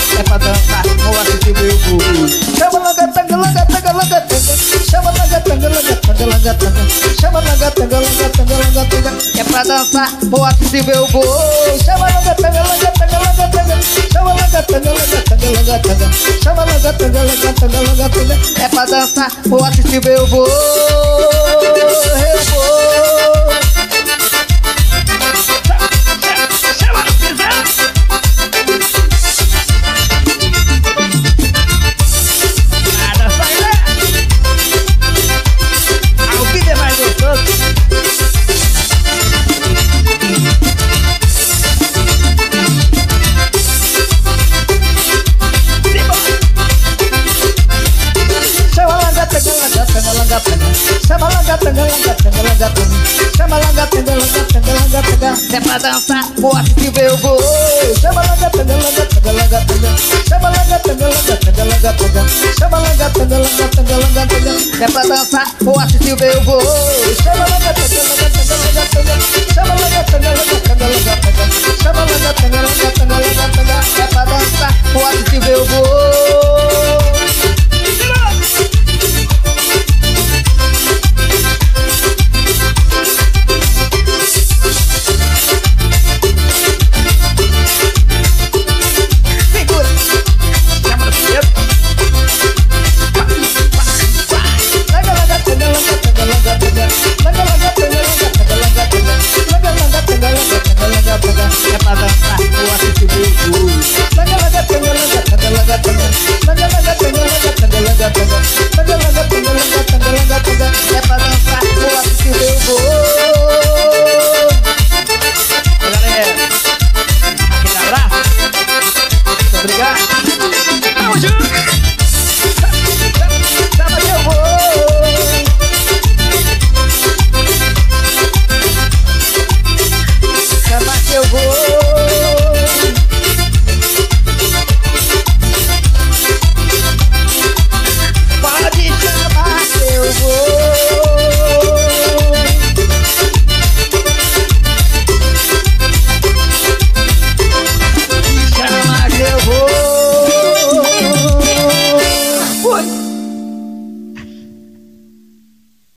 é pra dançar, vou assistir meu voo. Chama langa tanga, langa tanga, langa tanga. Chama langa tanga, langa tanga, langa tanga. Chama langa tanga, langa tanga, langa tanga. É pra dançar, vou assistir meu voo. Chama langa tanga, langa tanga, langa tanga. Chama langa tanga, langa tanga, langa tanga. Chama langa tanga, langa tanga, langa tanga. É pra dançar, vou assistir meu voo. Eu vou. Chama no piseiro. Nada sai, né? Ao vivo é mais gostoso. Chama langa tanga, langa tanga, langa tanga. Chama langa tanga, langa tanga, langa tanga. Chama langa tanga, langa tanga, langa tanga. É pra dançar, vou assistir meu voo. Chama langa tanga, langa tanga, langa tanga. Chama langa tanga, langa tanga, langa tanga. Chama langa tanga, langa tanga, langa tanga. É pra dançar, vou assistir meu voo. Chama langa tanga, langa tanga, langa tanga.